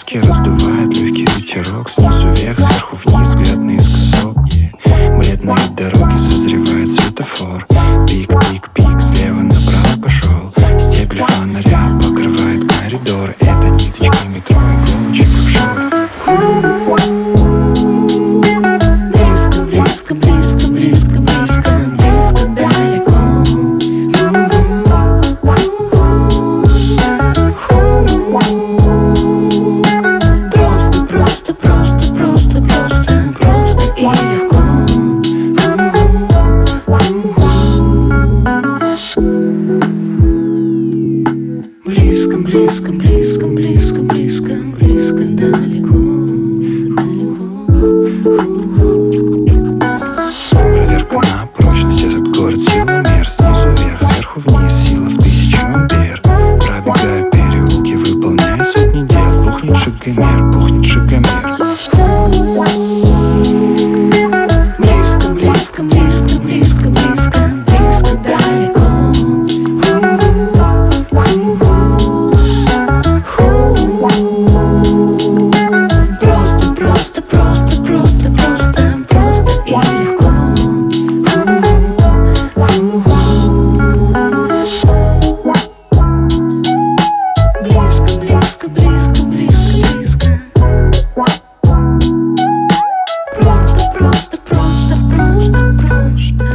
Складки раздувает легкий ветерок. Снизу вверх, сверху вниз, взгляд наискосок. Бледные дороги, созревает светофор. Пик, пик, пик, слева направо пошел. Стебель фонаря покрывает коридор. Это ниточка метро, иголочек в шор. Близко, близко, близко, близко, близко, близко, далеко. Просто, просто, просто, просто, просто, просто и легко. Близко, близко, близко, близко, близко, близко, далеко. Проверка на прочность, этот город силомер. Снизу вверх, сверху вниз, сила в 1000 ампер. Пробегая переулки, выполняя сотни дел. Пухнет шагомер, пухнет шагомер. Близко, близко, близко, близко, близко, близко, далеко. Просто, просто, просто, просто, просто, просто и легко. Близко, близко, близко, близко, близко. Просто, просто, просто, просто, просто.